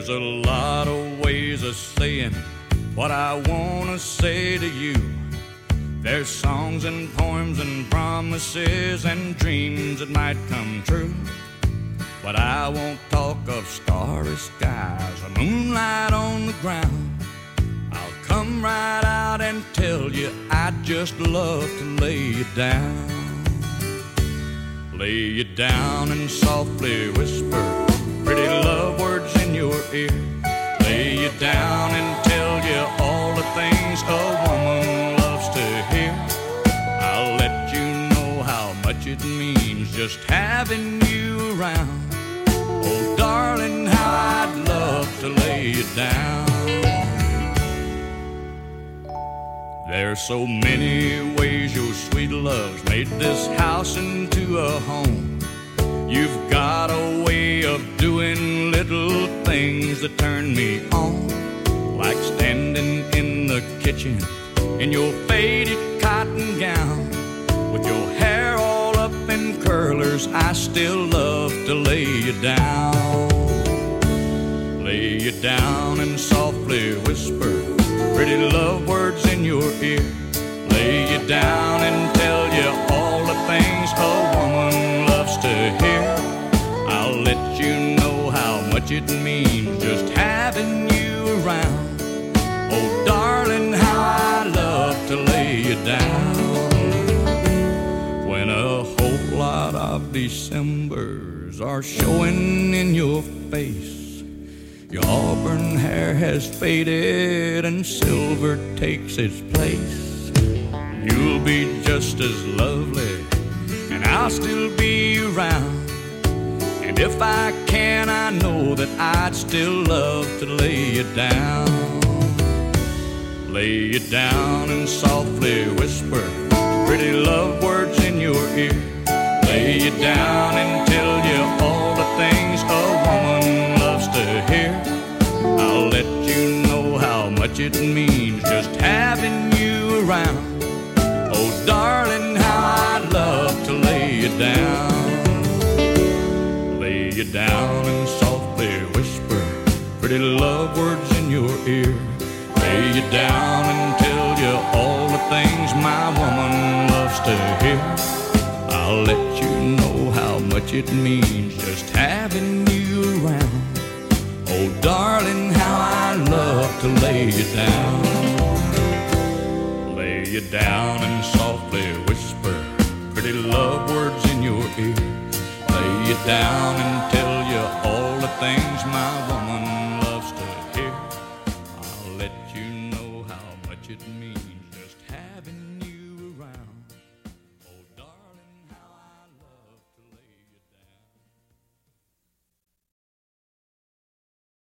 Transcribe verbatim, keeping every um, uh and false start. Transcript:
There's a lot of ways of saying what I wanna say to you. There's songs and poems and promises and dreams that might come true. But I won't talk of starry skies or moonlight on the ground. I'll come right out and tell you I'd just love to lay you down. Lay you down and softly whisper pretty love words in your ear. Lay you down and tell you all the things a woman loves to hear. I'll let you know how much it means just having you around. Oh, darling, how I'd love to lay you down. There's so many ways your sweet love's made this house into a home. You've got a way of doing little things that turn me on, like standing in the kitchen in your faded cotton gown, with your hair all up in curlers. I still love to lay you down. Lay you down and softly whisper pretty love words in your ear. Lay you down and tell you all the things a woman loves to hear. I'll let you know how much it means just having you around. Oh, darling, how I love to lay you down. When a whole lot of Decembers are showing in your face, your auburn hair has faded and silver takes its place. You'll be just as lovely and I'll still be around. And if I can, I know that I'd still love to lay you down. Lay you down and softly whisper pretty love words in your ear. Lay you down and tell you all the things a woman loves to hear. I'll let you know how much it means just having you around. Oh, darling, how I'd love to lay you down. Lay you down and softly whisper pretty love words in your ear. Lay you down and tell you all the things my woman loves to hear. I'll let you know how much it means just having you around. Oh, darling, how I love to lay you down. Lay you down and softly whisper pretty love words in your ear. Lay you down and tell you all the things my woman loves to hear. I'll let you know how much it means